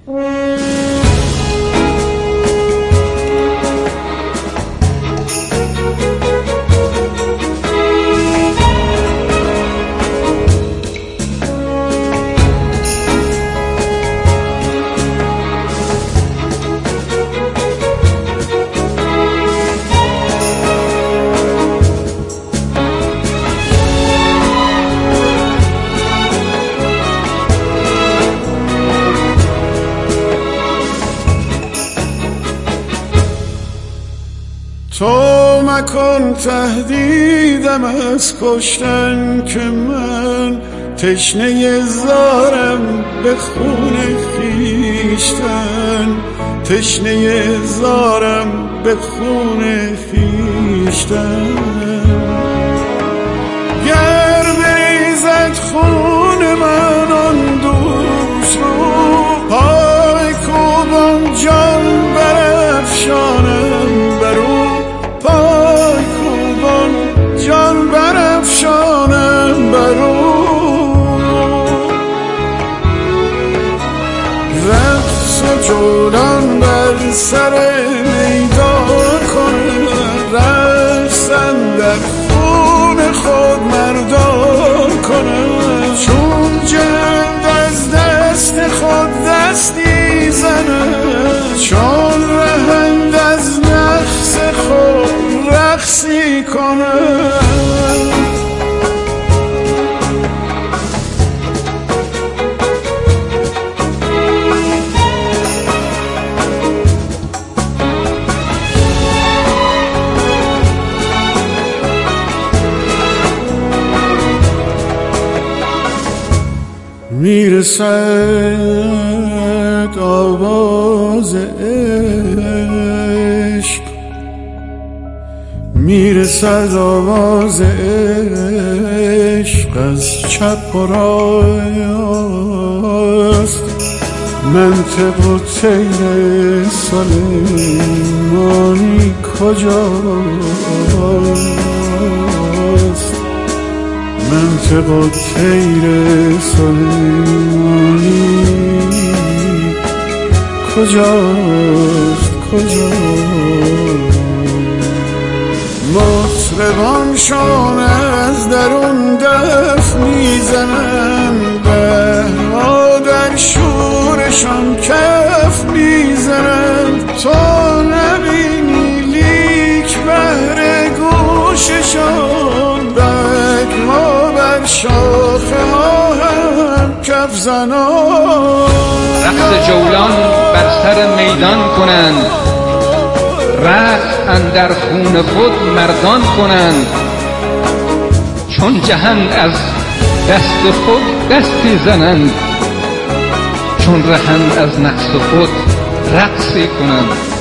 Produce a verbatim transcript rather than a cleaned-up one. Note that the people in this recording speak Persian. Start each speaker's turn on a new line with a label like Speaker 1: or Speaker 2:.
Speaker 1: تو مکن تهدیدم از کشتن که من تشنه زارم به خون خویشتن، تشنه زارم به خون خویشتن. گر بریزد خون من آن دوست رو، پای کوبم جان برافشانم برو، پای کوبان جان برافشانم برو. رقص و جولان بر سر میدان کنم، رقصن در خون خود مردان کنم. چون جهند از دست خود دستی زنم، چون رهند از نفس خود رقصی کنم. میرسد آواز عشق، میرسد آواز عشق از چپ و راست. منطق و طیر سلیمانی کجاست؟ منطق و طیر سلیمانی کجاست کجاست؟ مطربانشان از درون دف میزنن، بهرها در شورشان کف میزنن. تو نبینی لیک بهر گوششان، بگها بر شاخه ها هم کف زنان.
Speaker 2: رقص جولان بر سر میدان کنند، رقص اندر خون خود مردان کنند. چون جهند از دست خود دستی زنند، چون رهند از نفس خود رقصی کنند.